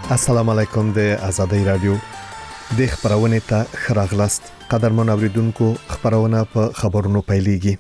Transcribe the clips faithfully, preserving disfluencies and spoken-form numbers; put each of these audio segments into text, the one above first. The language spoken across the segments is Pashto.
السلام علیکم د آزادۍ رادیو د خبرونه ته خراغلاست قدرمن اوریدونکو خبرونه په خبرونو پیلېږي.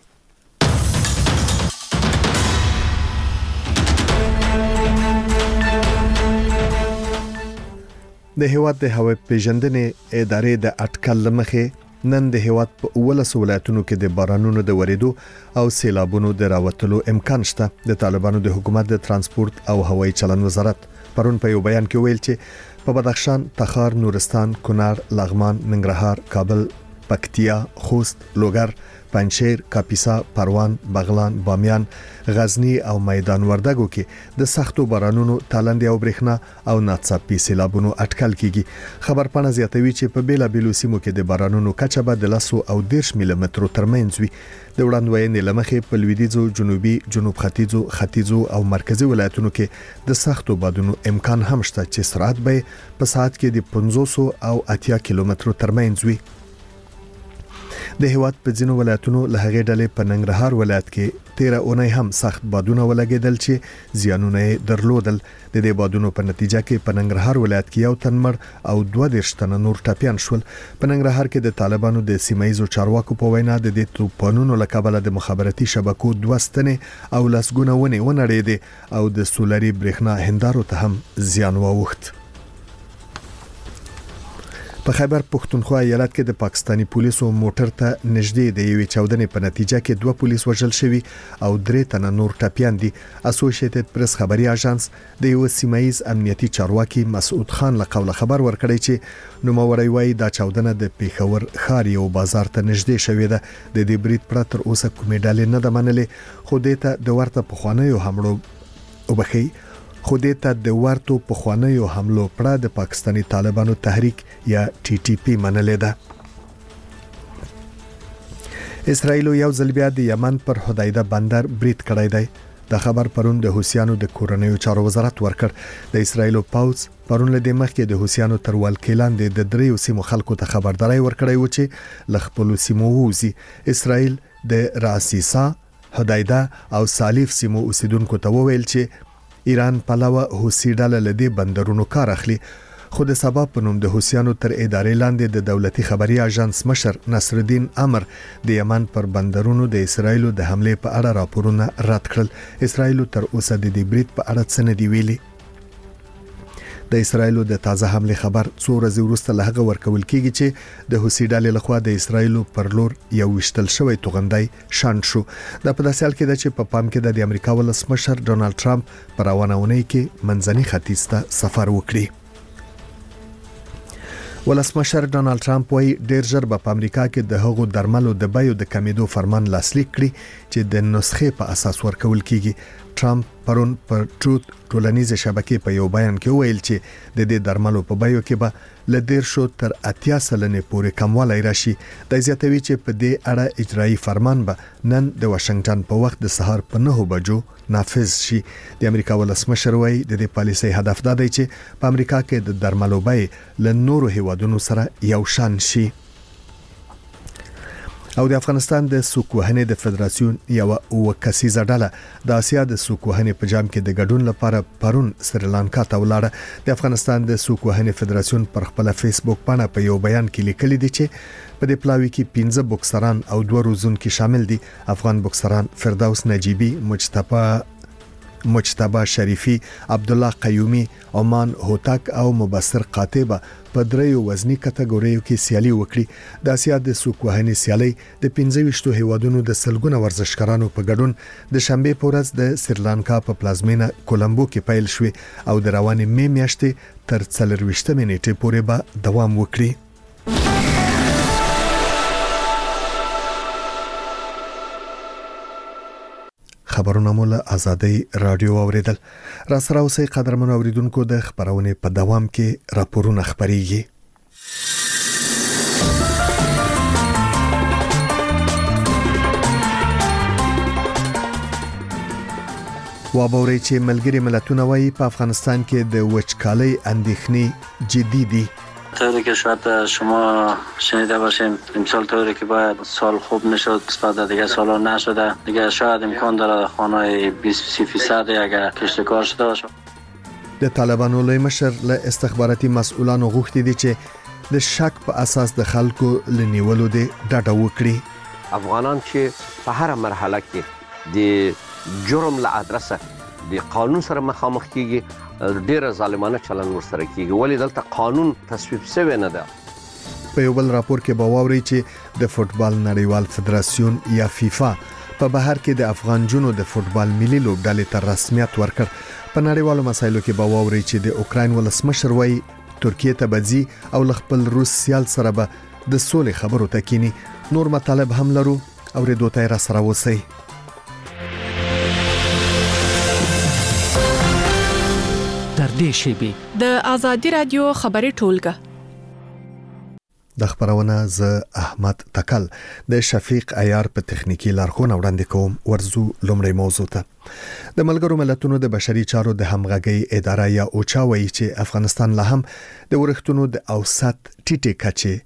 د هیواد د هوا پیژندنې ادارې د اټکل لمخې نن د هیواد په ولس ولایتونو کې د بارانونو د وریدو او سیلابونو د راوتلو امکان شته. د طالبانو د حکومت د ترانسپورت او هوایي چلن وزارت پرون په یو بیان کې ویل چې په بدخشان، تخار، نورستان، کونړ، لغمان، ننګرهار، کابل، پکتیا، خوست، لوګر، پنجشیر، کاپیسا، پروان، بغلان، بامیان، غزنی او میدان وردګو کې د سختو بارانونو، تالندې او برېښنا او ناڅاپي سیلابونو اټکل کیږي. خبرپاڼه زیاتوي چې په بیلا بیلو سیمو کې د بارانونو کچه به د لسو او دیرش ملي مترو ترمنځ وي. د وړاندوینې لمخې په لویدیځو، جنوبي، جنوب ختیځو، ختیځو او مرکزی ولایتونو کې د سختو بادونو امکان هم شته چې سرعت به په ساعت کې د پنځوس او اتیا کیلومترو ترمنځ وي. د هیواد په ځینو ولایتونو له هغې ډلې په ننګرهار ولایت کې تیره اونۍ هم سخت بادونه ولګېدل چې زیانونه یې درلودل. د دې بادونو په نتیجه کې په ننګرهار ولایت کې یو تن مړ او دوه دیرش تنه نور ټپیان شول. په ننګرهار کې د طالبانو د سیمایي چارواکو په وینا د دې توپانونو له کبله د مخابراتي شبکو دوه ستنې او لسګونه ونې ونړېدې او د سولري برېښنا هندارو ته هم زیان واوښت. په خیبر پښتونخوا ایالت کې د پاکستانی پولیسو موټر ته نږدې د یوې چاودنې په نتیجه کې دوه پولیس وژل شوي او درې تنه نور ټپیان دي. اسوسییټډ پریس خبري اژانس د یو سیمایي امنیتي چارواکي مسعود خان له قوله خبر ورکړی چې نوموړی وایي دا چاودنه د پیښور ښار یو بازار ته نږدې شوې ده. د دې برید پرته تر اوسه کومې ډلې نه ده منلې، خو دې ته د ورته پخوانیو حملو وبخي خو دې ته د ورته پخوانیو حملو پړه د پاکستانی طالبانو تحریک یا ټي ټي پی منلې ده. اسرائیل یو ځل بیا د یمن پر حدیده بندر برید کړی دی. دا خبر پرون د حوثیانو د کورنیو چارو وزارت ورکړ. د اسرائیل پوځ پرون له دې مخکې د حوثیانو تر ولکې لاندې د دریو سیمو خلکو ته خبرداري ورکړی و چې له خپل سیمو ووځي. اسرائیل د راسیسا، حدیده او سالیف سیمو اوسیدونکو ته وویل چې ایران پلوه حوثي ډله له دې بندرونو کار اخلي. خو د سبا په نوم د حوثیانو تر ادارې لاندې د دولتي خبري اژانس مشر نصر الدین امر د یمن پر بندرونو د اسرائیل د حمله په اړه راپورونه رد کړل. اسرائیل تر اوسه د دې برید په اړه څه نه دی ویلي. د اسرائیل د تازه حمله خبر څو ورځې وروسته له هغه ورکول کیږي چې د حوثي ډلې لخوا د اسرائیل پر لور یو وشتل شوی توغندای شاند شو. دا په داسې حال کې ده چې په پام کې د امریکا ولسمشر ډونالد ټرمپ پر روانونه کې منځني ختیځ ته سفر وکړي. ولسمشر ډونالد ټرمپ وايي ډیر ژر به په امریکا کې د هغو درملو د بیو د کمیدو فرمان لاسلیک کړي چې د نسخې په اساس ورکول کیږي. ټرمپ پرون پر ټروت ټولنیزه شبکې په یو بیان کې ویل چې د دې درملو په بیو کې به ل ډیر شو تر اتیا سلنې پورې کموالی راشي. د زیاتوي چې په دې اړه اجرایی فرمان به نن د واشنگټن په وخت د سهار په نهو بجو نافذ شي. د امریکا ولسمشر وايي د دې پالیسۍ هدف دا دی چې په امریکا کې د درملو بیې له نورو هیوادونو سره یو شان شي. او د افغانستان د سوکوهنې د فدراسیون یو وکسیزه ډله د اسیا د سوکوهنې په جام کې د ګډون لپاره پرون سریلانکا ته ولاړه. د افغانستان د سوکوهنې فدراسیون پر خپل فیسبوک باندې په یو بیان کې لیکلي دي چې په دې پلاوي کې پنځه بوکسران او دوه روزونکي شامل دي. افغان بوکسران فردوس نجیبی، مجتبی مجتبی شریفی، عبد الله قیومی، عمان هوتک او مبصر قاطبه په دریو وزنی کټګوریو کې سیالي وکړي. د اسیا د سوکوهنې سیالي د پنځه ویشت هیوادونو د سلګونه ورزشکارانو په ګډون د شنبه په ورځ د سریلانکا په پلازمینه کولمبو کې پیل شوه او د روانې می میاشتې تر څلور ویشتمې نیټې پورې به دوام وکړي. خبرونه مول آزادۍ رادیو اوریدل. را سره اوسې قدرمن اوریدونکو د خبرونه په دوام کې راپورونه خبريږي. وابوري چې ملګری ملتونه وايي په افغانستان کې د وچکالۍ اندېښنې جدي دي. طوری که شاید شما شنیده باشیم امسال طوری که باید سال خوب نشد نسبت دیگه سالا نشده دیگه شاید امکان داره خانه بیست فیصد اگر کشتکار شده باشه. د طالبانو لوی مشر له استخباراتي مسؤلانو غوښتي دي چې د شک په اساس د خلکو لنیولو د ډاډه وکړي. افغانان چې په هر مرحله کې د جرم له ادرسه د قانون سره مخامخ کیږي، ډیره ظالمانه چلن ورسره کیږي، ولی دلته قانون تصویب شوی نه ده. په یو بل راپور کې باوري چې د فوتبال نړیوال فدراسیون یا فیفا په بهر کې د افغان جنو د فوتبال ملي لوبډلې ته رسمیت ورکړ. په نړیوالو مسایلو کې باوري چې د اوکراین ولسمشر وایي ترکیه ته بځي او خپل روس سیال سره به د سولې خبرو ته کینی. نور مطالب هم لرو او ریډو ته را سره وسی. در دې شیبې د آزادي رادیو خبري ټولګه د خبرونه ز احمد تکل د شفیق عیار په تخنیکی لارښوونه وړاندې کوم. ورزو لومړی موضوع ته د ملګرو ملتونو د بشري چارو د همغږي اداره یا اوچا وایي چې افغانستان لا هم د ورښتونو د اوسط ټیټه کچې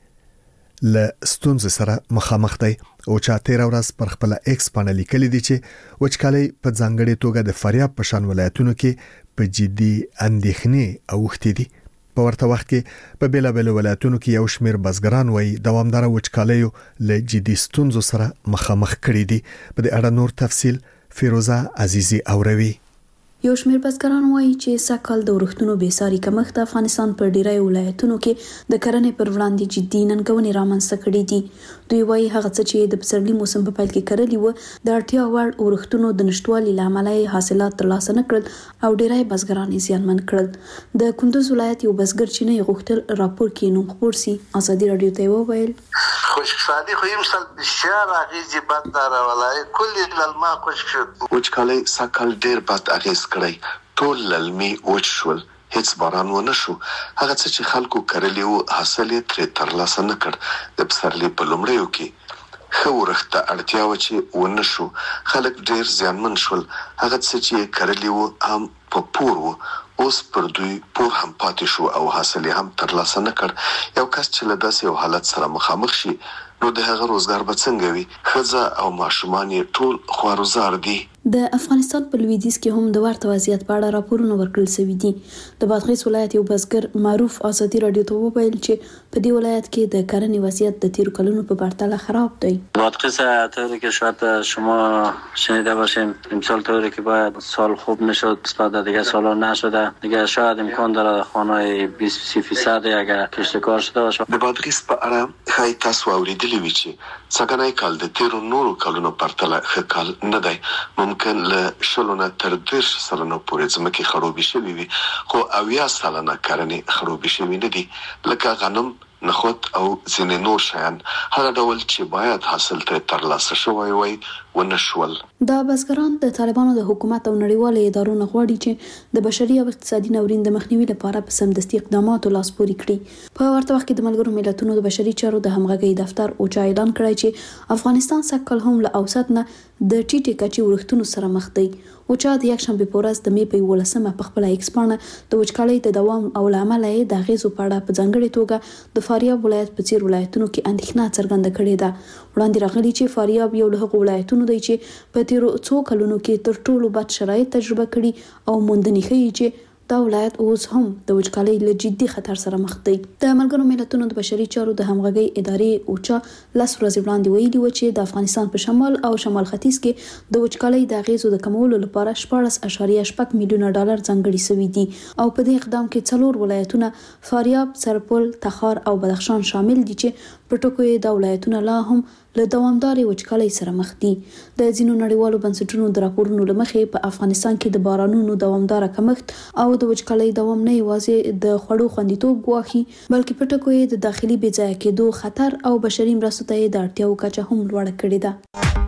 ل ستونزې سره مخامخ دی. اوچا تیر ورځ پر خپل ایکس باندې لیکلي دي چې وچکالي په ځانګړي توګه د فاریاب په شان ولایتونو کې په جدي اندېښنې اوښتې دي. په ورته وخت کې په بیلابل ولایتونو کې یو شمېر بزګران وایي دوامدار وچکالۍ له جدي ستونزو سره مخامخ کړي دي. په دې اړه نور تفصیل فیروزه عزیزی اوروي. یو شمېر بزګران وایي چې سږکال د ورښتونو بېساري کمښت د افغانستان په ډیری ولایتونو کې د کرنې پر وړاندې جدي ننګونې رامنځته کړي دي. دوی وایي هغه څه چې د پسرلي موسم په پیل کې کرلي و د اړتیا وړ ورښتونو د نشټوالي له امله حاصلات ترلاسه نه کړل او ډیری بزګران یې زیانمن کړل. د کندوز ولایت یو بزګر چې نه غوښتل راپور کې نوم خپور سي ازادي رادیو ته وویل خوشحالي خو يمسل بسیار اغیزی بد داره ولای کلی للما خوش شد. وچکالۍ سږکال ډیر بد اغیز کړی. ټول للمي وچ شول، هیڅ باران ونه شو. هغه څه چې خلکو کرلی وو حاصل یې ترې ترلاسه نه کړ. د پسرلي په لومړیو کې ښه ورښت ته اړتیا وه چې ونه شو. خلک ډیر زیانمن شول. هغه څه چې کرلی وو هم په پور وو، اوس پر دوی پور هم پاتې شو او حاصل یې هم ترلاسه نه کړ. یو کس چې له داسې یو حالت سره مخامخ شي نو د هغه روزګار به څنګه وي؟ ښځه او ماشومان یې ټول خوارزار دي. د افغانستان په لویدیځ کې هم د ورته وضعیت په اړه راپورونه ورکړل شوي دي. د بادغیس ولایت یو بزګر معروف ازادي رادیو ته وویل چې په دې ولایت کې د کرنې وضعیت د تیر کلونو په پرتله خراب دی. بادغیس طوری که شاید شما شنیده باشیم امسال طوری که باید سال خوب نشد نسبت به دیگه سالا نشده، دیگه شاید امکان داره خانه‌های بیست فیصد اگر کشتکار شده باشه. د بادغیس په اړه ښایي تاسو اوریدلي وي چې څنګهنی کال د تیرو نورو کلونو پرتله ښه کال نه دی. ممکن له شلو نه تر دېرش سلنو پورې ځمکې خړوبې شوي وي، خو اویا سلنه کرنې خړوبې شوي نه دي، لکه غنم، نخود او ځینې نور شیان. هغه ډول چې باید حاصل ترې ترلاسه شوی وای ونه شول. دا بزګران د طالبانو د حکومت او نړیوالو ادارو نه غواړي چې د بشري او اقتصادي ناورین د مخنیوي لپاره په سمدستي اقداماتو لاس پورې کړي. په ورته وخت کې د ملګرو ملتونو د بشري چارو د همغږي دفتر اوچا اعلان کړی چې افغانستان سږکال هم له اوسط نه د ټیټې کچې ورښتونو سره مخ دی. اوچا د یکشنبه په ورځ د مې په یولسمه په خپل ایکس باندې د وچکالۍ د دوام او لامل یې د غیزو په اړه په ځانګړي توګه د فاریاب ولایت په څیر ولایتونو کې اندېښنه څرګنده کړې ده. وړاندې راغلي چې فاریاب یو له هغو ولایتونو دی چې په تیرو څو کلونو کې تر ټولو بد شرایط تجربه کړي او موندنې ښیي چې دا ولایت اوس هم د وچکالۍ له جدي خطر سره مخ دی. د ملګرو ملتونو د بشري چارو د همغږي ادارې اوچا لس ورځې وړاندې ویلي و چې د افغانستان په شمال او شمال ختیځ کې د وچکالۍ د اغیزو د کمولو لپاره شپاړس اعشاریه شپږ میلیونه ډالر ځانګړي شوي دي او په دې اقدام کې څلور ولایتونه فاریاب، سرپل، تخار او بدخشان شامل دي چې په ټکو یې د ولایتونه لا هم له دوامدارې وچکالۍ سره مخ دي. د ځینو نړیوالو بنسټونو د راپورونو له مخې په افغانستان کې د بارانونو دوامداره کمښت او د وچکالۍ دوام نه یوازې د خوړو خوندیتوب ګواښي بلکې په ټکو یې د داخلي بې ځایه کېدو خطر او بشري مرستو ته یې د اړتیاو کچه هم لوړه کړې ده.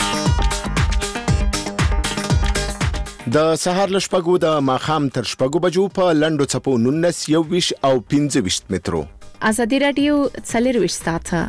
د سهار له شپږو د ماښام تر شپږو بجو په لنډو څپو نولس، یو ویشت او پنځه ویشت مترو. آزادي رادیو څلرویشت ساعته.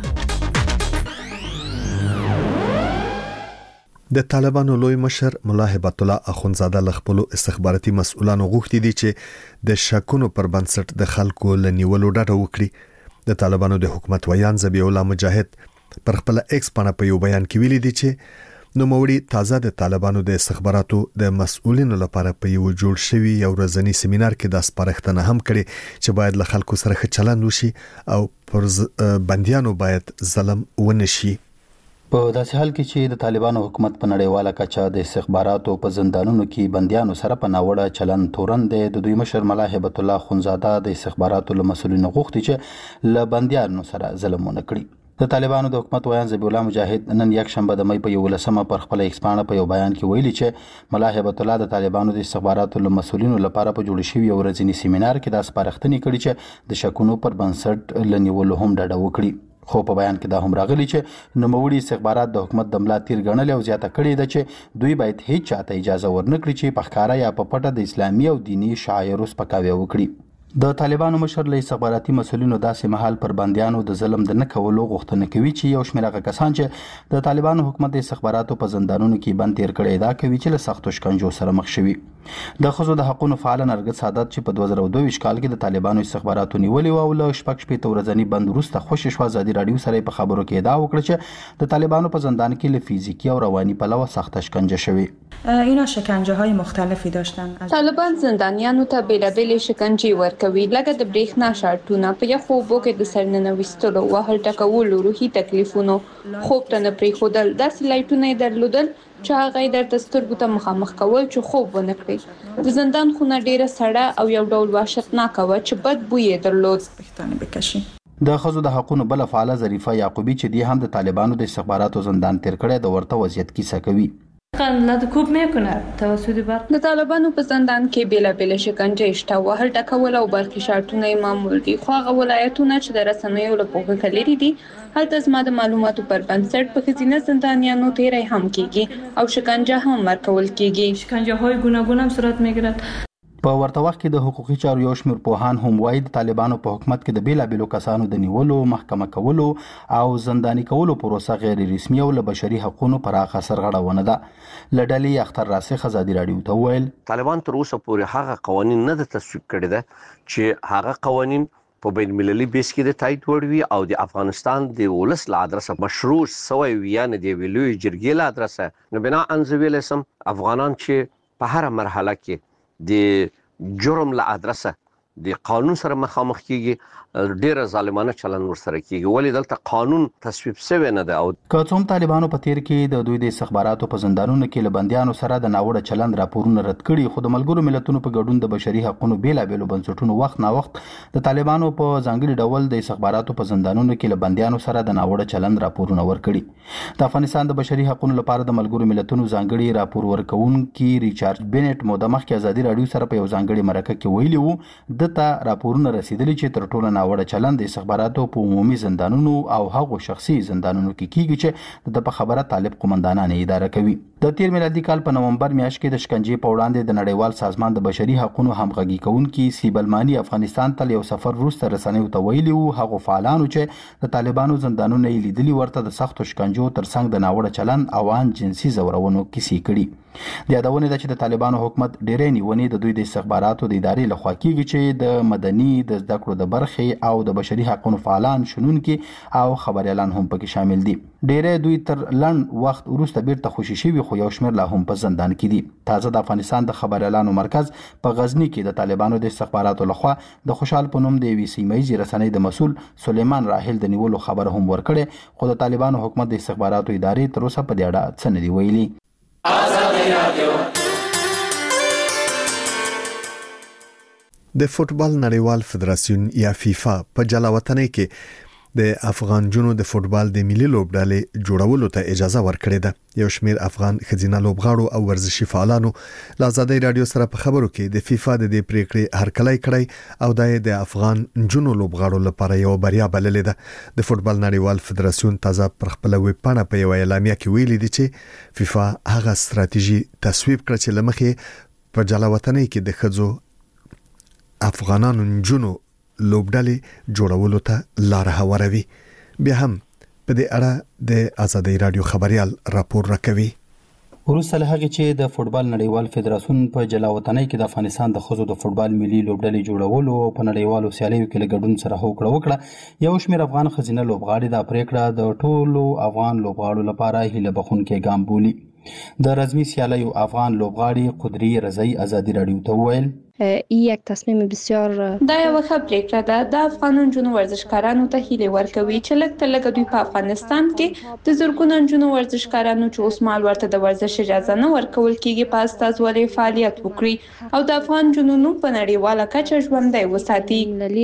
د طالبانو لوی مشر ملا هبت الله اخونزاده له خپل استخباراتي مسؤلانو غوښتي دي چې د شکونو پر بنسټ د خلکو لنیولو ډاډه وکړي. د طالبانو د حکومت ویان ذبیح الله مجاهد پر خپل ایکس باندې په یو بیان کې ویلي دي چې نوموړي تازه د طالبانو د استخباراتو د مسؤلینو لپاره په یو جوړ شوی یو ورځنی سیمینار کې د سپارښتنه هم کړې چې باید له خلکو سره ښه چلند وشي او پر بنديانو باید ظلم ونشي. په داسې حال کې چې د طالبانو حکومت په نړیواله کچه د استخباراتو په زندانونو کې بنديانو سره په ناوړه چلند تورن دی، د دوی مشر ملا هیبت الله خونزاده د استخباراتو له مسؤلینو غوښتي چې له بنديانو سره ظلم ونه کړي. د طالبانو د حکومت ویان ذبیح الله مجاهد نن یک شنبه د مې په یولسمه پر خپل ایکسپانه په یو بیان کې ویلي چې ملا هیبت الله د طالبانو د استخباراتو له مسؤلینو لپاره په جوړ شوی یو ورځنی سیمینار کې د سپارښتنې کړي چې د شکونو پر بنسټ لنیولو هم ډډه وکړي. خو په بیان کې دا هم راغلی چې نوموړي استخبارات د حکومت د ملا تیر ګڼل او زیاته کړې ده چې دوی باید هیڅ چاته اجازه ورنکړي چې په ښکارا یا په پټه د اسلامي او دینی شعایرو سپکاوی وکړي. د طالبانو مشر له استخباراتي مسؤلینو داسې مهال پر بنديانو د ظلم د نه کولو غوښتنه کوي چې یو شمېر هغه کسان چې د طالبانو حکومت د استخباراتو په زندانونو کې بند تیر کړي دا کوي چې له سختو شکنجو سره مخ شوي. د ښځو د حقوقو فعال نرګس سعادت چې په دوه زره دوه ویشت کال کې د طالبانو استخباراتو نیولې او له شپږ شپېته ورځنی بند وروسته خوشي شو ازادي رادیو سره په خبرو کې ادعا وکړه چې د طالبانو په زندان کې له فیزیکی او رواني پلوه سخت شکنجه شوي. اینا شکنجه های مختلفی داشتن. طالبان زندانیانو ته بیلابیل شکنجه ورکوي، لکه د برېښنا شارټونه، په یخو اوبو کې د سرننه ویستلو، وهل ټکولو، روحي تکلیفونو، خوب ته نه پرېښودل، داسې لایټونه یې درلودل چې هغه یې درته سترګو ته مخامخ کول چې خوب ونه کړي. د زندان خونه ډیره سړه او یو ډول وحشتناکه وه چې بد بوی یې درلود. د ښځو د حقوقو بله فعاله ظریفه یعقوبی چې دی هم د طالبانو د استخباراتو زندان تیر کړی د ورته وضعیت کیسه کوي. کوب میکنه توسط برق د طالبانو په زندان کې بیلابیل شکنجه شته، وهل ټکول او برقي شارټونه یې معمول دي. خو هغه ولایتونه چې د رسنیو له پوښښ لري دي هلته زما د معلوماتو پر بنسټ په ښځینه زندانیانو تیری هم کیږي او شکنجه هم ورکول کیږي. شکنجه های گوناگون هم صورت میگیرد. په ورته وخت کې د حقوقي چارو یو شمېر پوهان هم وایي د طالبانو په حکومت کې د بیلابیلو کسانو د نیولو، محکمه کولو او زنداني کولو پروسه غیر رسمي او له بشري حقوقو پراخه سرغړونه ده. له ډلې اختر راسخ ازادي رادیو ته وویل طالبان تر اوسه پورې هغه قوانین نه د تصویب کړي ده چې هغه قوانین په بین المللي بیس کې د تایید وړ وي او د افغانستان د ولس له ادرسه مشروع سوی وي، یعنې د ویلوی جرګې له ادرسه. نو بنا انځویل سم افغانان چې په هر مرحله کې د جرم له ادرسه د قانون سره مخامخ کیږي، ډیره ظالمانه چلند ورسره کیږي، ولې دلته قانون تصویب شوی نه دی. او که څوم طالبانو په تیر کې د دوی د استخباراتو په زندانونو کې له بنديانو سره د ناوړه چلند راپورونه رد کړي، خو د ملګرو ملتونو په ګډون د بشري حقوقو بیلابیلو بنسټونو وخت نا وخت د طالبانو په ځانګړي ډول د استخباراتو په زندانونو کې له بنديانو سره د ناوړه چلند راپورونه ورکړي. د افغانستان د بشري حقوقو لپاره د ملګرو ملتونو ځانګړي راپور ورکونکي ریچارډ بینټ مو د مخکې ازادي رادیو سره په یو ځانګړي مرکه کې ویلي وو دته راپورونه رسیدلي چې تر ټولو ناوړه چلند د استخباراتو په عمومي زندانونو او هغو شخصي زندانونو کې کیږي چې د په خبره طالب قومندانان اداره کوي. د تیر میلادي کال په نومبر میاشت کې د شکنجې په وړاندې د نړیوال سازمان د بشري حقوقو همغږي کوونکي سیبلمانی افغانستان ته یو سفر وروسته رسنیو ته ویلي وو هغو فعالانو چې د طالبانو زندانونه یې لیدلي ورته د سختو شکنجو ترڅنګ د ناوړه چلند او ان جنسي زورونو کیسې کړي. د یادونه ده چې د طالبانو حکومت ډېرې نیونې د دوی د استخباراتو د ادارې لخوا کیږي چې د مدني د زده کړو د برخې او د بشري حقوقو فعالان شنونکي او خبريالان هم پکې شامل دي. ډېرې دوی تر لنډ وخت وروسته بیرته خوشي شوي خو یو شمېر لا هم په زندان کې دي. تازه د افغانستان د خبريالانو مرکز په غزني کې د طالبانو د استخباراتو لخوا د خوشحال په نوم د یوې سیمه‌یزې رسنۍ د مسؤل سلیمان راحل د نیولو خبر هم ورکړې، خو د طالبانو حکومت د استخباراتو ادارې تر اوسه په دې اړه څه نه دي ویلي. د فوتبال نړیوال فدراسیون یا فیفا په جلاوطنۍ کې د افغان جنو د فوتبال د ملي لوبډلې جوړولو ته اجازه ورکړې ده. یو شمېر افغان خزینه لوبغاړو او ورزشي فعالانو له آزادۍ رادیو سره په خبرو کې د فیفا د دې پریکړې هرکلی کړی او د افغان جنو لوبغاړو لپاره یو بریا بللې ده. د فوتبال نړیوال فدراسیون تازه پر خپل ویب پاڼه په یو اعلامیه کې ویلي دي چې فیفا هغه ستراتیژي تصویب کړ چې لمخې په جلاوطنۍ کې د خځو افغانانو جنو لوبډلې جوړولو ته لار هواروي. بیا هم په دې اړه د آزادۍ رادیو خبريال راپور راکوي. وروسته له هغې چې د فوټبال نړیوال فدراسیون په جلاوطنۍ کې د افغانستان د ښځو د فوټبال ملي لوبډلې جوړولو او په نړیوالو سیالیو کې له ګډون سره هوکړه وکړه، یو شمېر افغان ښځینه لوبغاړي دا پریکړه د ټولو افغان لوبغاړو لپاره هیله بخښونکی ګام بولي. د رزمي سیالیو افغان لوبغاړي قدري رضایی ازادي راډیو ته وویل این یک تصمیم بسیار دا یو ښه پریکړه ده. د افغان نجونو ورزشکارانو ته هیله ورکوي چې لږ تر لږه دوی په افغانستان کې د زرګونو نجونو ورزشکارانو چې اوس مهال ورته د ورزش اجازه نه ورکول کیږي په استازولۍ فعالیت وکړي او د افغان جنونو په نړیواله کچه ژوندی وساتي.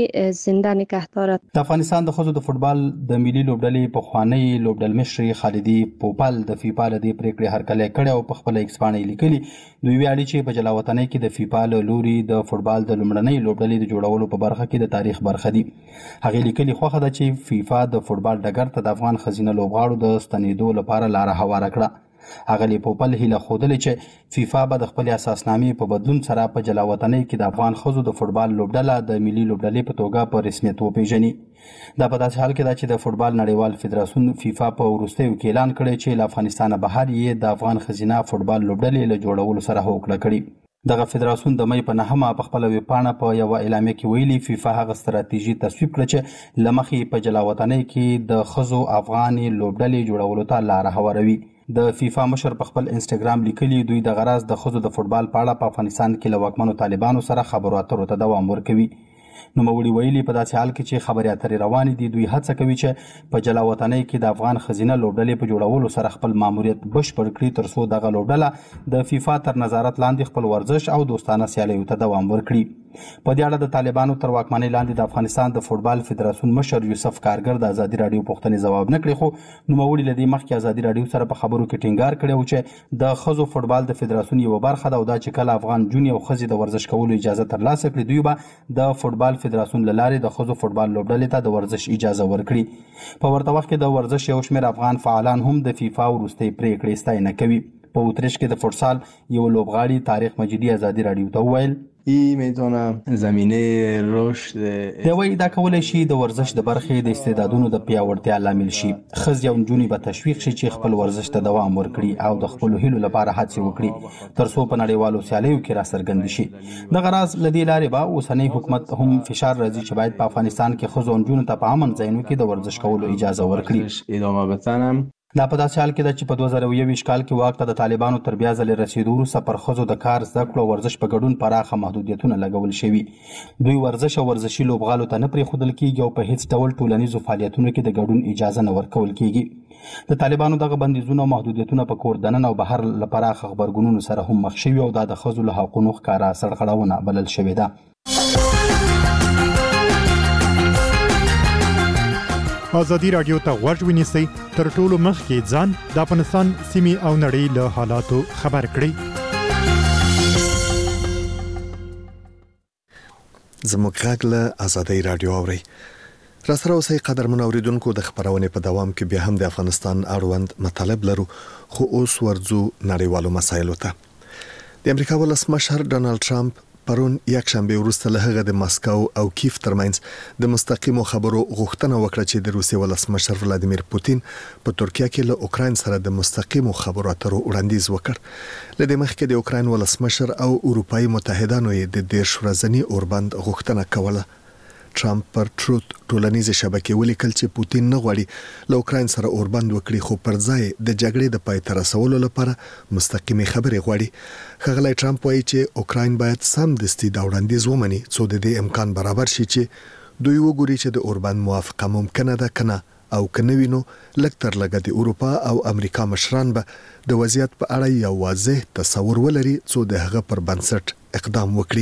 زنده نگه دارد. د افغانستان د ښځو د فوټبال د ملي لوبډلې پخوانی لوبډل مشري خالدي پوپل د فیفا له دې پریکړې هرکلی کړی او په خپله ایکس پاڼه یې لیکلي. دوی ویاړي چې په جلاوطنۍ کې د فیفا له لوري د فوټبال د لومړنۍ لوبډلې د جوړولو په برخه کې د تاریخ برخه دي. هغې لیکلي خوښه ده چې فیفا د فوټبال ډګر ته د افغان ښځینه لوبغاړو د ستنېدو لپاره لاره هواره کړه. اغلی پوپل هیله خودلې چې فیفا به د خپل اساسنامې په بدلون سره په جلاوطنۍ کې د افغان ښځو د فوټبال لوبډله د ملي لوبډلې په توګه په رسمیت وپیژني. دا په داسې حال کې ده چې د فوټبال نړیوال فدراسیون فیفا په وروستیو کې اعلان کړی چې له افغانستانه بهر یې د افغان ښځینه فوټبال لوبډلې له جوړولو سره هوکړه کړې. دغه فدراسیون د مې په نهمه په خپله ویبپاڼه په یوه اعلامیه کې ویلي فیفا هغه ستراتیژي تصویب کړه چې له مخې په جلاوطنۍ کې د ښځو افغاني لوبډلې جوړولو ته لاره هواروي. د فیفا مشر په خپل انسټاګرام لیکلي دوی د غرض د ښځو د فوټبال په اړه په افغانستان کې له واکمنو طالبانو سره خبرو اترو ته دوام ورکوي. نوموړي ویلي په داسې حال کې چې خبرې اترې روانې دي دوی هڅه کوي چې په جلاوطنۍ کې د افغان ښځینه لوبډلې په جوړولو سره خپل ماموریت بشپړ کړي تر څو دغه لوبډله د فیفا تر نظارت لاندې خپل ورزش او دوستانه سیالیو ته دوام ورکړي. په دې اړه د طالبانو تر واکمنۍ لاندې د افغانستان د فوټبال فدراسیون مشر یوسف کارګر د ازادي راډیو پوښتنې ځواب نه کړي، خو نوموړي له دې مخکې ازادي راډیو سره په خبرو کې ټینګار کړی و چې د ښځو فوټبال د فدراسیون یوه برخه ده او دا چې کله افغان جونې او ښځې د ورزش کولو اجازه ترلاسه کړي دوی به د فوټبال فدراسیون له لارې د ښځو فوټبال لوبډلې ته د ورزش اجازه ورکړي. په ورته وخت کې د ورزش یو شمېر افغان فعالان هم د فیفا وروستۍ پریکړې ستاینه کوي. په اتریش کې د فوټسال یو لوبغاړي طارق مجیدي ازادي راډیو ته وویل این میتونه زمینه رشد دی وایي دا کولی شي د ورزش د برخې د استعدادونو د پیاوړتیا لامل شي. ښځې او نجونې به تشویق شي چې خپل ورزش ته دوام ورکړي او د خپلو هیلو لپاره هڅې وکړي تر څو په نړیوالو سیالیو کې راڅرګند شي. دغه راز له دې لارې به اوسنی حکومت هم فشار راځي چې باید په افغانستان کې ښځو او نجونو ته په امن ځایونو کې د ورزش کولو اجازه ورکړي. ادامه بدن دا په داسې حال کې ده چې په دوه زره یو ویشت کال کې واک ته د طالبانو تر بیا ځلې رسېدو وروسته پر ښځو د کار زده کړو او ورزش په ګډون پراخه محدودیتونه لګول شوي. دوی ورزش او ورزشي لوبغالو ته نه پرېښودل کېږي او په هیڅ ډول ټولنیزو فعالیتونو کې د ګډون اجازه نه ورکول کېږي. د طالبانو دغه بندیزونه او محدودیتونه په کور دننه او بهر له پراخه غبرګونونو سره هم مخ شوي او دا د ښځو له حقونو ښکاره سرغړونه بلل شوې ده. ازادي راډیو ته غوږ ونیسئ تر ټولو مخکې ځان د افغانستان سیمې او نړۍ له حالاتو خبر کړئ. زموږ غږ له ازادي راډیو اورئ. را سره اوسئ قدرمن اوریدونکو د خبرونې په دوام کې بیا هم د افغانستان اړوند مطالب لرو خو اوس ورځو نړیوالو مسایلو ته. د امریکا ولسمشر ډانلډ ټرمپ پرون یک شنبه وروسته له هغه د مسکو او کیف ترمنځ د مستقیمو خبرو غوښتنه وکړه چې د روسیې ولسمشر ولادیمیر پوتین په ترکیه کې له اوکراین سره د مستقیمو خبرو اترو وړاندیز وکړ. له دې مخکې د اوکراین ولسمشر او اروپایي متحدانو یې د دیرش ورځني اوربند غوښتنه کوله. ټرمپ پر ټروت ټولنیزه شبکې ولیکل چې پوتین نه غواړي له اوکراین سره اوربند وکړي خو پر ځای د جګړې د پای ته رسولو لپاره مستقیمي خبرې غواړي. ښاغلی ټرمپ وایي چې اوکراین باید سمدستي دا وړاندیز ومني څو د دې امکان برابر شي چې دوی وګوري چې د اوربند موافقه ممکنه ده کنه او کنه وینو لږ تر لږه د اروپا او امریکا مشران به د وضعیت په اړه یو واضح تصور ولري څو د هغه پر بنسټ اقدام وکړي.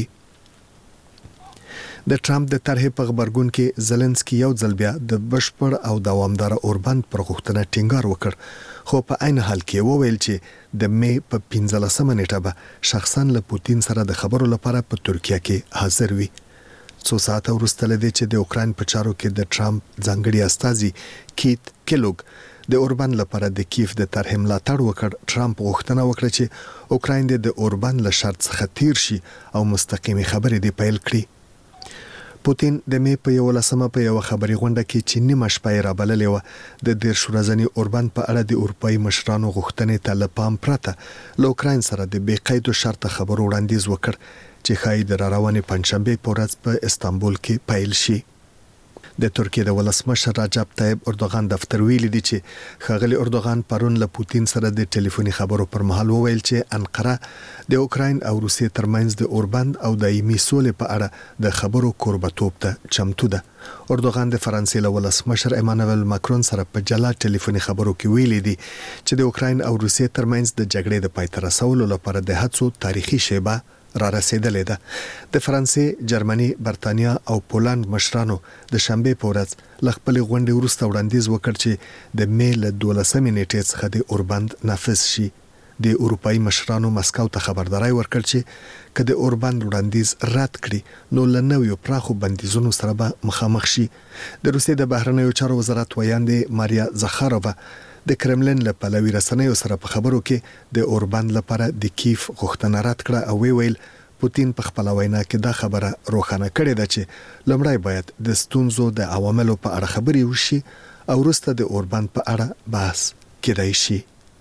د ټرمپ د طرحې په غبرګون کې زلنسکي یو ځل بیا د بشپړ او دوامدار اوربند پر غوښتنه ټینګار وکړ خو په عین حال کې وویل چې د مې په پنځلسمه نیټه به شخصا له پوتین سره د خبرو لپاره په ترکیه کې حاضر وي. څو ساعته وروسته له دې چې د اوکراین په چارو کې د ټرمپ ځانګړي استازي کیت کیلوګ د اوربند لپاره د کیف د طرحې ملاتړ وکړ، ټرمپ غوښتنه وکړه چې اوکراین د اوربند له شرط څخه تیر شي او مستقیمي خبرې دی پیل کړي. پوتین د می په یو لسمه په یو خبري غونډه کې چې نیمه شپه را بللې و د دیرش ورځنی اوربند په اړه د اروپאי مشرانو غوښتنې ته لپام پرته له اوکراین سره د بې قید شرط خبرو وړاندیز وکړ چې خای د روانې پنځشنبه په ورځ په استانبول کې پیل شي. د ترکیه د ولسمشر رجب طیب اردوغان دفتر ویلي دی چې خغلی اردوغان پرون له پوتین سره د ټلیفوني خبرو پر مهال وویل چې انقره د اوکراین او روسیې ترمنځ د اوربند او دایمي سولې په اړه د خبرو کوربتوب ته چمتو ده. اردوغان د فرانسې له ولسمشر ایمانوئل ماکرون سره په جلا ټلیفوني خبرو کې ویلي دی چې د اوکراین او روسیې ترمنځ د جګړې د پای ته رسولو لپاره د هڅو تاریخي شیبه را رسیدلې ده. د فرانسې، جرمني، برتانیا او پولند مشرانو د شنبه په ورځ ل خپل غونډې وروسته وړاندیز وکړ چې د می له دولسمې نیټې څخه د اوربند نافذ شي. د اروپאי مشرانو مسکو ته خبرداري ورکړ چې کله اوربند وړاندیز رد کړي نو له نویو پراخو بندیزونو سره به مخامخ شي. د روسیې د بهرنیو چارو وزارت ویاندې ماریا زخارووا د کرملین له پلوي رسنیو سره په خبرو کې د اوربند لپاره د کیف غوښتنه رد کړه او ویل پوتین په خپل وینا کې دا خبره روښانه کړې ده چې لومړی باید د ستونزو د عواملو په اړه خبرې وشي او وروسته د اوربند په اړه بحث کېدای شي.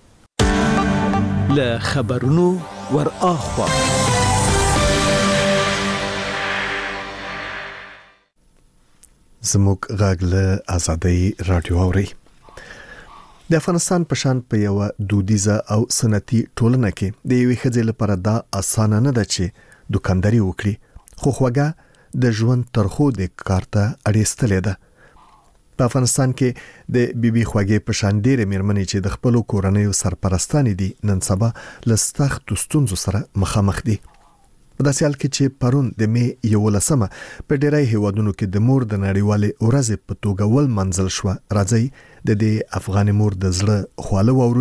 له خبرونو ور اخوا زموږ غږ له آزادۍ رادیو اوري. د افغانستان په شان په یو دودیزه او سنتي ټولنه کې د یوې ښځې لپاره دا اسانه نه ده چې دکانداري وکړي، خو خوږه د ژوند ترخو د کار ته اړیستلې ده. په افغانستان کې د بیبي خوږې په شان ډېرې میرمنې چې د خپلو کورنیو سرپرستانې دي نن سبا له سختو ستونزو سره مخامخ دي. په داسې حال کې چې پرون د می یولسمه په ډیری هیوادونو کې د مور د نړیوالې ورځې په توګه ولمنځل شوه. راځي د دې افغان مور د زړه خواله وورو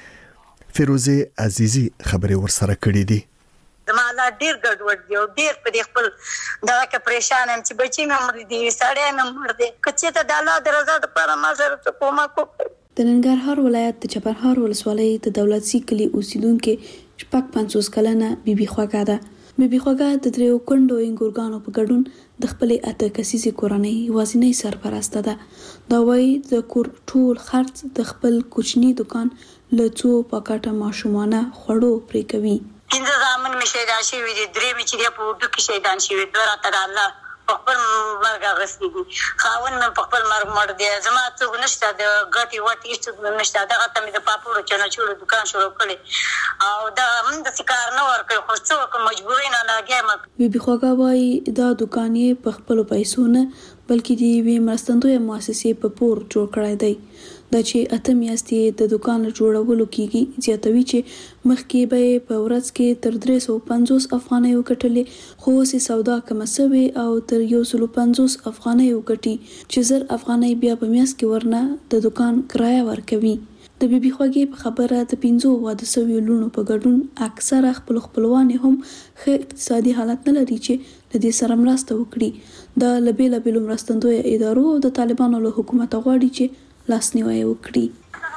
چې فیروزه عزیزی خبرې ورسره کړې دي. زما لا ډیر ګډوډ دی او ډیر په دې خپل دا کې پریشان ام چې بچی مې مړ دي، سړی مې مړ دي، کچې ته د الله د رضا لپاره ما سره څه کومک وکړي. د ننګرهار ولایت د چپرهار ولسوالۍ د دولت سی کلی اوسیدونکو شپږ پنځوس کلنه بیبي خوږه ده. بیبي خوږه د دریو کندو انګورګانو په ګډون د خپل اته کسیزې کورنۍ وازنۍ سرپرسته ده. دا وایي د کور ټول خرڅ د خپل کوچني دکان له څو پاکټه ماشومانه خوړو پرې کوي. پنځه زامن مې شهیدان شوي دي، درې مې چې دی په اردو کې شهیدان شوي، دوه راته د الله په خپل مرګ اخیستي دي. خاوند مې په خپل مرګ مړ دی، زما څوک نشته، د ګټې وټې هېڅوک نشته. دغه ته مې د پاپړو چنچوړو دکان شروع کړی او دا هم داسې کار نه ورکوي، خو څه وکړم مجبورۍ نه لګیا یم. بیبي خوږه وایي دا دکان یې په خپلو پیسو نه بلکې د یوې مرستندویه مؤسسې په پور جوړ کړی دی. دا چې اته میاشتې د دکان جوړولو کېږي. زیاتوي چې مخکې به یې په ورځ کې تر درې سوه پنځوس افغانۍ وګټلې، خو اوس یې سودا کمه سوې او تر یو سلو پنځوس افغانۍ وګټي چې زر افغانۍ بیا په میاشت کې ورنه د دکان کرایه ورکوي. د بیبي خوږې په خبره د پنځو واده سویو لوڼو په ګډون اکثره خپل خپلوانې هم ښه اقتصادي حالت نه لري چې له دې سره مرسته وکړي. دا له بېلابېلو مرستندویه ادارو او د طالبانو له حکومته غواړي چې لاسنیوی وکړي.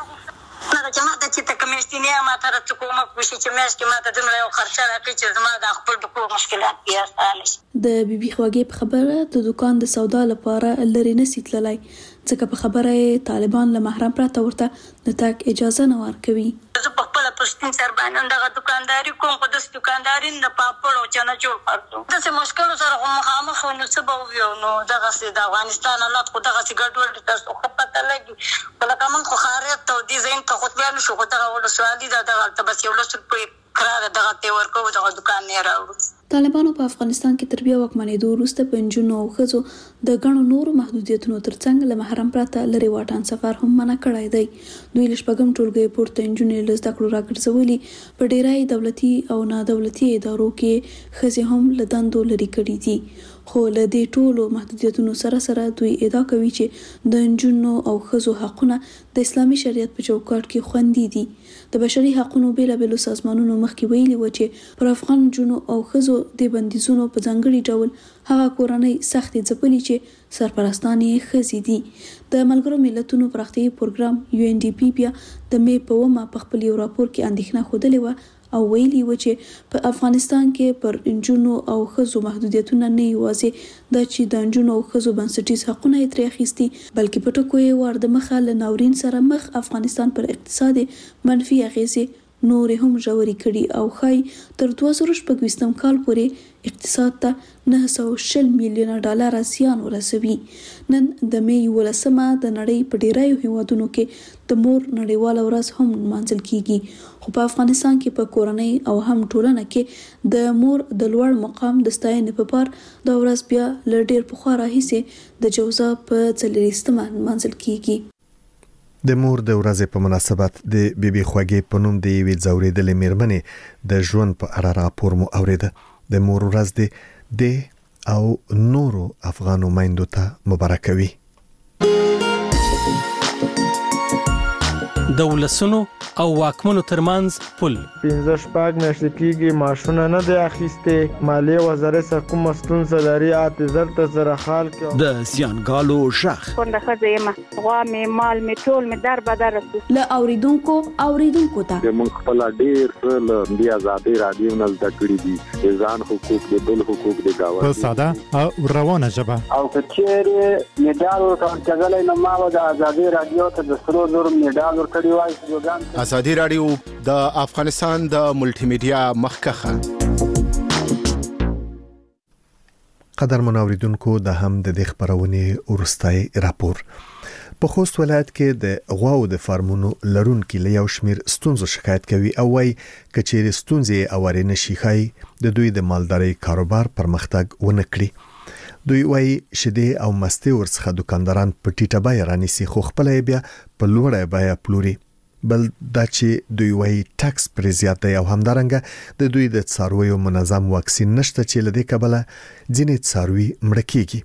نه چې ما ته چې ته میاشتنی ما ته راڅه کومک وشي چې میاشت کې ما ته دومره یو خرچه راکړي چې زما د خپل د کور مشکلات بیا اسانه شي. د بیبي خوږې په خبره د دکان د سودا لپاره لرې نشي تللی، ځکه په خبره یې طالبان له محرم پرته ورته د تګ اجازه نه ورکوي. زه په خپله په سپین سر باندې دغه دکانداري کوم، خو داسې دکانداري نه، د پاپړ او چنچوړ خرڅوم. داسې مشکلو سره خو مخامخ نو څه به وویو. نو دغسې د افغانستان حالات خو دغسې ګډوډ تاسو خو پته لګي، خو لکه موږ خو ښاریت ته او دې ځایونو ته خو تللی نه شو، خو دغه ولسوالي ده، دغه هلته بس یو لس روپۍ کرا ده، دغه ته یې ورکوو، دغه دکان نه یې راوړو. طالبانو په افغانستان کې تر بیا واکمنېدو وروسته په نجونو او ښځو د ګڼو نورو محدودیتونو ترڅنګ له محرم پرته لرې واټن سفر هم منع کړی دی. دوی له شپږم ټولګۍ پورته نجونې له زده کړو راګرځولي. په ډیری دولتي او نادولتي ادارو کې ښځې هم له دندو لرې کړي دي. خو له دې ټولو محدودیتونو سره سره دوی ادعا کوي چې د نجونو او ښځو حقونه د اسلامي شریعت په چوکاټ کې خوندي دي. د بشري حقونو بېلابېلو سازمانونو مخکې ویلي و چې پر افغان نجونو او ښځو د بندیزونو په ځانګړي ډول هغه کورنۍ سختې ځپلي چې سرپرستان یې ښځې دي. د ملګرو ملتونو پراختیایي پروګرام یو ان ډي پي بیا د می په اوومه په خپل یو راپور کې اندېښنه ښودلې وه او ویلي و چې په افغانستان کې پر انجونو او ښځو محدودیتونه نه یوازې دا چې د انجونو او ښځو بنسټیز حقونه یې ترې اخیستي بلکې په ټکو یې ور د مخه له ناورین سره مخ افغانستان پر اقتصاد منفي اغیزې نور هم ژورې کړي او ښایي تر دوه زره شپږ ویشتم کال پورې اقتصاد ته نه سوه شل میلیونه ډالره زیان ورسوي. نن د مې یولسمه د نړۍ په ډیرایو هیوادونو کې د مور نړیواله ورځ هم نمانځل کیږي خو په افغانستان کې په کورنۍ او هم ټولنه کې د مور د لوړ مقام د ستاینې په پار دا ورځ بیا له ډیر پخوا راهیسې د جوزا په څلوېښتمه نمانځل کیږي. د مور د ورځې په مناسبت د بیبي خوږې په نوم د یوې ځورېدلې میرمنې د ژوند په اړه راپور مو اوریده. د مور ورځ د او نورو افغانو میندو ته مبارک وي. د ولسونو او واکمنو ترمنځ پل پنځه شپږ میاشتې کېږي ماشونه نه دی اخیستې مالیې وزارت څخه کومه ستونزه لري اته زر ته زره خال کې د زیانګالو غږ کونډه ښځه یم غوا مې مال مې ټول مې در بدر رسو له اوریدونکو اوریدونکو ته موږ خپل ډېر څه له دې ازادي رادیو نه زده کړي دي د ځان حقوق د بل حقوق د گاونډي په ساده او روانه ژبه او کچېره میډال ورکړل نو ما د ازادي رادیو ته د سرو زر میډال ورکړی وای. ازادي رادیو د افغانستان د ملټي میډیا مخکخه. قدر منوریدونکو د هم د دې خبرونې ورستای راپور. په خوست ولایت کې د غواو د فارمونو لرونکو له یو شمیر ستونزو شکایت کوي او وايي کچېر ستونزې اوري نشي خای د دوی د مالداري کاروبار پرمختګ ونه کړي. دوی وايي شیدې او مستي ورڅخه دکانداران په ټیټه بیه رانیسي خو خپل بیا په لوړه بیه پلوري. بل دا چې دوی وايي ټکس پر زیات دی او همدارنګه د دوی د څارویو منظم واکسین نشته چې لدې کبله ځینې څاروي مړه کیږي.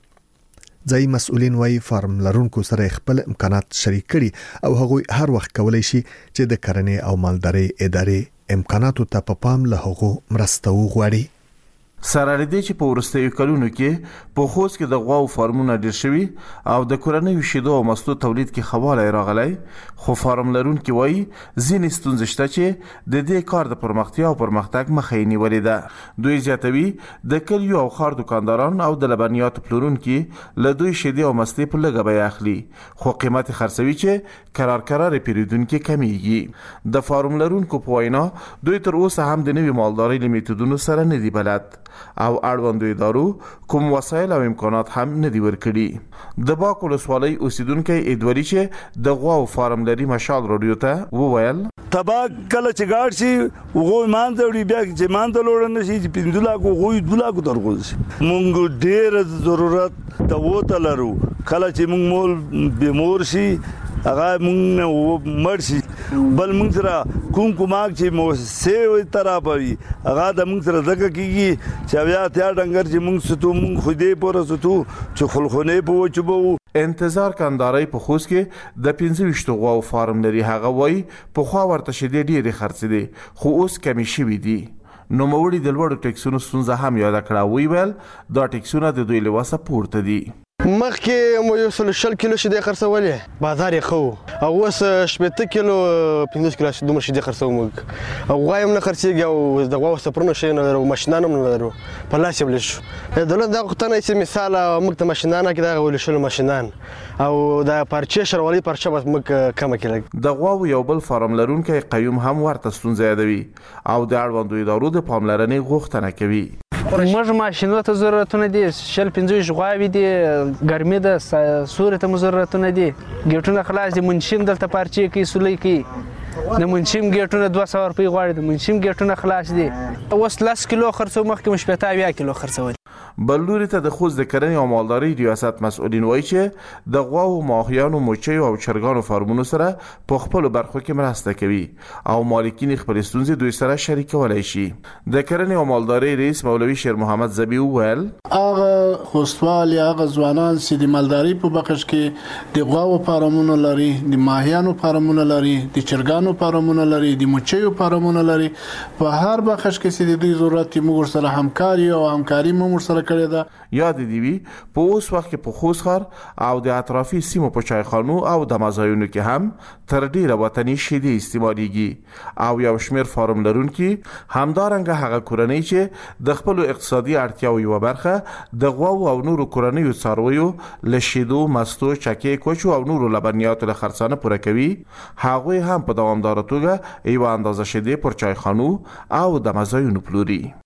ځای مسؤلین وايي فارم لرونکو سره خپل امکانات شریک کړي او هغوی هر وخت کولای شي چې د کرنې او مالداري ادارې امکاناتو ته په پام له هغو مرسته وغواړي. سره لري چې په ورستیو کلونو کې په خوست کې د غواو فارمونه ډیر شوي او د کورنیو شیدو او مستو تولید کې خواله راغلی خو فارم لرونکو وایي ځینې ستونزې شته چې د دې کار د پرمختیا او پرمختګ مخه یې نیولې ده. دوی زیاتوي د کلیو او ښار دکانداران او د لبنیاتو پلورونکي له دوی شیدې او مستې په لږه بیه اخلي خو قیمت خرڅوي چې قرار قرار پیریدونکو کمیږي. د فارم لرونکو په وینا دوی تر اوسه هم د نوي مالداري له میتودونو سره نه دی بلد او اړوندو ادارو کوم وسایل او امکانات هم نه دی ورکړي. د باک ولسوالۍ اوسیدونکو ادوري چې د غواو فارم لري مشال رادیو ته وویل تبا کله چې ګاډ شي وګو مان ته وړي بیا چې مان ته لوړ نه شي چې پندولا کو غوي دولا کو درغول شي مونږ ډېر ضرورت ته وته لرو کله چې مونږ مول بیمور شي هغه مونږ مرشي بل مونږ سره کوم کوماک چې مو سه ترا پوي هغه د مونږ سره زکه کیږي چې بیا ته ډنګر چې مونږ ستو مونږ خو دې پور ستو چې خلخونه په چبو. انتظار کنداري په خوست کې د پنځه ویشت غواو فارم لري هغه وای په خوا ورته شیدې ډېری خرڅ دي خو اوس کمی شوي دي. نو موړي د لوړو ټیکسونو ستونزه هم یاد کړه وی ویل دا ټیکسونه د دوی له وسه پورته دي. مخکې مو یو سل شل کیلو شیدې خرڅولې بازار یې خو او اوس شپېته کیلو پنځوس کیلو دومره شیدې خرڅوو موږ او غوا هم نه خرڅېږي او د غواو سفرونه شی نه لرو ماشینان هم نه لرو په لاس یې ولې دولت دا غوښتنه چې مثال موږ ته ماشینان کې دغه ولې شلو ماشینان او د پارچې شروالي پارچه بس موږ کمه کړل. د غواو یو بل فارم لرونکی قیوم هم ورته ستونزه یادوي او د اړوندو ادارو د پاملرنې غوښتنه کوي. موږ ماشینو ته ضرورتونه دي شل پنځوس غواوې دي ګرمي ده سوري ته ضرورتونه دي ګیټونه خلاص دي منشم دلته پارچې کوي سولې کوي د منشم ګیټونه دوه سوه روپۍ غواړي د منشم ګیټونه خلاص دي اوس لس کیلو خرڅو مخکې مو شپېته اویا کیلو خرڅول. بل لوري ته د خوست د کرنې او مالدارۍ ریاست مسؤلین وایي چې د غواو ماهیانو موچیو او چرګانو فارمونو سره په خپلو برخو کې مرسته کوي او مالکین خپل ستونزې دوی سره شریکولی شي. د کرنې او مالدارۍ رئیس مولوي شیر محمد زبی وویل هغه خوستوال یا هغه ځوانان چې د مالدارۍ په بخش کې د غواو فارمونو لري د ماهیانو فارمونو لري د چرګانو فارمونه لري د موچیو فارمونه لري په هر بخش کې چې د دوی ضرورت موږ سره همکاري او همکاري موږ سره کړې ده. یاد دی وی په اوس وخت کې په خوست ښار او د اطرافي سیمو په چایخانو او د مزایونو کې هم تر ډیره وطني شیدې استعمالېږي او یو شمېر فارم لرونکي همدارنګه هغه کورنۍ چې د خپل اقتصادي اړتیاو یو برخه د غواو او نورو کورنیو څارویو له شیدو، مستو، چکې، کوچو او نورو لبنیاتو له خرڅانه پوره کوي، هغوی هم په دوامداره توګه یو اندازه شیدې پر چایخانو او د مزایونو پلوري.